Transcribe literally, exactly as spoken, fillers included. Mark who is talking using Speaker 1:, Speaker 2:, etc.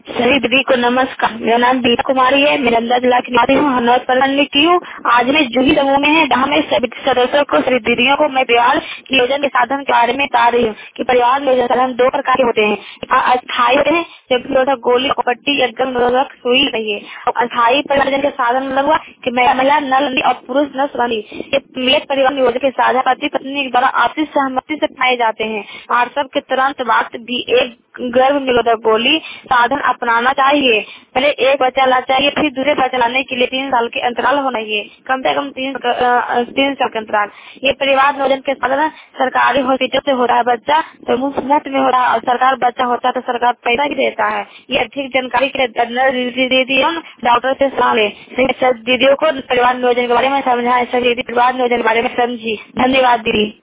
Speaker 1: सभी दीदी को नमस्कार। मेरा नाम दीपा कुमारी है। मैं नंदा जिला की निवासी हूँ। हनौत प्रखंड की हूँ। आज मैं जूही समूह में है, जहाँ मैं सभी सदस्यों को, सभी दीदियों को मैं परिवार नियोजन के साधन के बारे में बता रही हूँ कि परिवार नियोजन साधन दो प्रकार के होते हैं। अस्थायी होते हैं, जबकि निरोधक गोली और पट्टी या गर्भ निरोधक सुई रही है। और अस्थायी परिवार नियोजन के साधन मतलब हुआ कि महिला नर नारी और पुरुष नर नारी, ये मिलित परिवार नियोजन के साधन पति पत्नी के द्वारा आपसी सहमति से पाए जाते हैं। प्रसव के तुरंत बाद भी एक गर्भ निरोधक गोली साधन अपनाना चाहिए। पहले एक बच्चा लाना चाहिए, फिर दूसरे बच्चा लाने के लिए तीन साल के अंतराल होना चाहिए, कम से कम तीन अ, तीन साल के अंतराल। ये परिवार नियोजन के साधन सरकारी हॉस्पिटल से हो रहा है, बच्चा तो मुफ्त मुफ्त में हो रहा है, और सरकार बच्चा होता है तो सरकार पैसा भी देता है। ये अधिक जानकारी के लिए दीदी डॉक्टर से सलाह ले। दीदियों को परिवार नियोजन के बारे में समझाएं, सभी दीदी परिवार नियोजन के बारे में समझी। धन्यवाद दीदी।